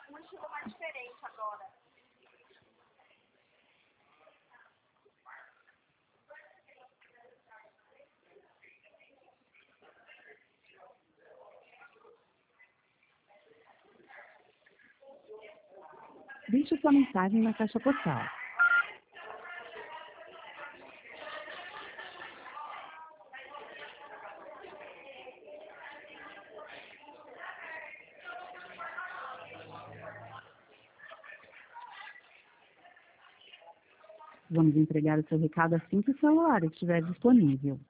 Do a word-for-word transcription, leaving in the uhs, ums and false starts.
um estilo mais diferente agora. Deixe sua mensagem na caixa postal. Vamos entregar o seu recado assim que o celular estiver disponível.